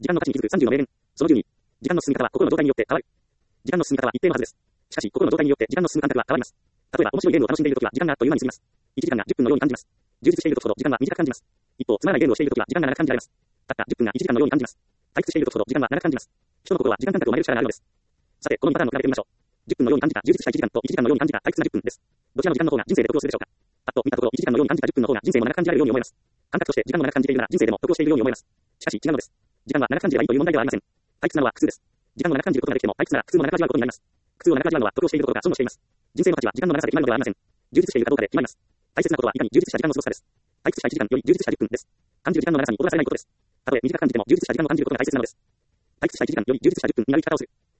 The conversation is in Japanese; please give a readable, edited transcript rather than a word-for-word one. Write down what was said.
時間の価値に気づく30の名言。その12。時間の進み方は心の状態によって変わる。時間の進み方は一定のはずです。しかし、心の状態によって時間の進む感覚は変わります。例えば、面白いゲームを楽しんでいるときは時間があっという間に過ぎます。1時間が10分のように感じます。充実しているときほど時間は短く感じます。一方、つまらないゲームをしているときは時間が長く感じられます。たった10分が1時間のように感じます。退屈しているときほど時間は長く感じます。人の心は時間感覚を真似る力があるのです。さて、この2パターンを比べてみましょう。10分のように感じた充実した1時間と1時間のように感じた退屈な10分です。どちらの時間の方が人生で得をするでしょうか。あと見たところ1時間のように感じた10分の方が人生も長く感じられるように思えます。感覚として時間も長く感じているなら人生でも得をしているように思えます。しかし違うのです。時間は長く感じればいいという問題ではありません。退屈なのは苦痛です。時間を長く感じることができても退屈なら苦痛も長く味わうことになります。苦痛を長く味わうのは得をしていることが損をしています。人生の価値は時間の長さで決まるのではありません。充実しているかどうかで決まります。大切なことはいかに充実した時間の過ごすかです。退屈した1時間より充実した10分です。感じる時間の長さに踊らされないことです。たとえ短く感じても充実した時間を感じることが大切なのです。退屈した1時間より充実した10分になる生き方をする。